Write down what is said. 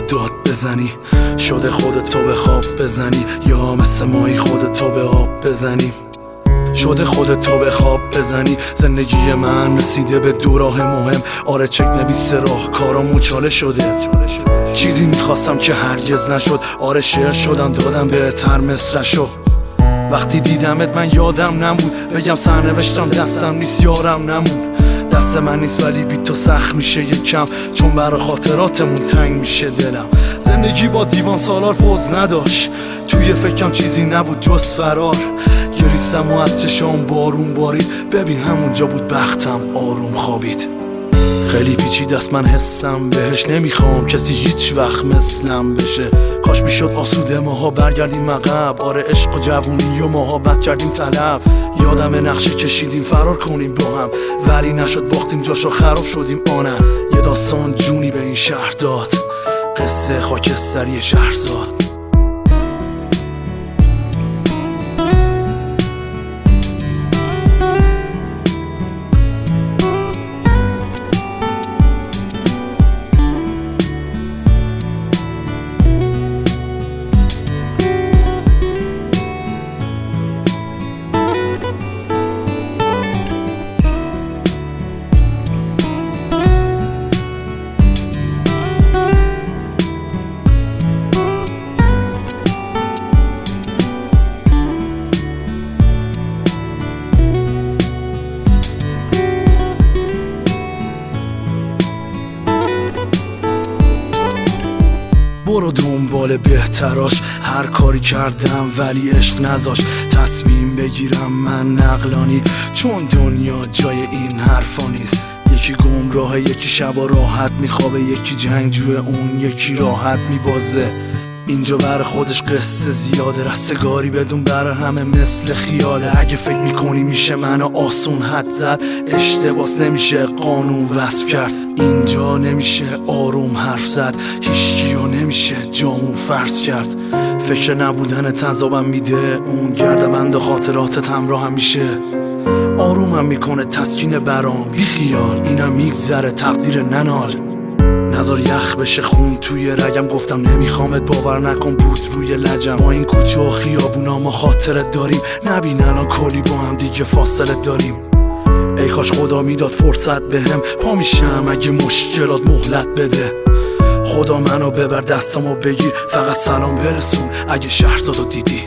داد بزنی، شده خودتو به خواب بزنی، یا مثل مایی خودتو به آب بزنی. شده خودتو به خواب بزنی. زندگی من رسیده به دو راه مهم. آره چک نویس راه کارا مچاله شده. چیزی میخواستم که هرگز نشد. آره شعر شدم دادم بهتر مصرشو. وقتی دیدمت من یادم نمود بگم سرنوشتم دستم نیست یارم نمون. دست من نیست ولی بی تو سخت میشه یکم، چون برای خاطراتمون تنگ میشه دلم. زندگی با دیوان سالار پوز نداشت، توی فکرم چیزی نبود جز فرار. گریستم و از چشام بارون بارید، ببین همونجا بود بختم آروم خوابید. خیلی پیچیده است من حسم بهش، نمیخوام کسی هیچ وقت مثلم بشه. کاش میشد آسوده ماها برگردیم عقب. آره عشق و جوونی و محبت کردیم طلب. یادم نقشه کشیدیم فرار کنیم با هم، ولی نشد باختیم جاشو خراب شدیم آنن. یه داستان جونی به این شهر داد، قصه خاکستری شهرزاد. برو دنبال بهتراش، هر کاری کردم ولی عشق نذاش. تصمیم بگیرم من نقلانی، چون دنیا جای این حرفا نیست. یکی گمراهه، یکی شبا راحت میخوابه، یکی جنگجوه، اون یکی راحت میبازه. اینجا برای خودش قصه زیاده، رستگاری بدون برای همه مثل خیاله. اگه فکر میکنی میشه منو آسون حد زد، اشتباس نمیشه قانون وصف کرد. اینجا نمیشه آروم حرف زد، هیچکیو نمیشه جامون فرض کرد. فکر نبودن تذابم میده، اون گردمند خاطراتت همراه هم میشه. آرومم میکنه تسکین برام، بی خیال اینم میگذره تقدیر ننال. نزار یخ بشه خون توی رگم، گفتم نمیخوامت باور نکن بود روی لجم. با این کوچه و خیابونا ما خاطرت داریم، نبین الان کلی با هم دیگه فاصله داریم. ای کاش خدا میداد فرصت بهم، پا میشم اگه مشکلات مهلت بده. خدا منو ببر دستامو بگیر، فقط سلام برسون اگه شهرزادو دیدی.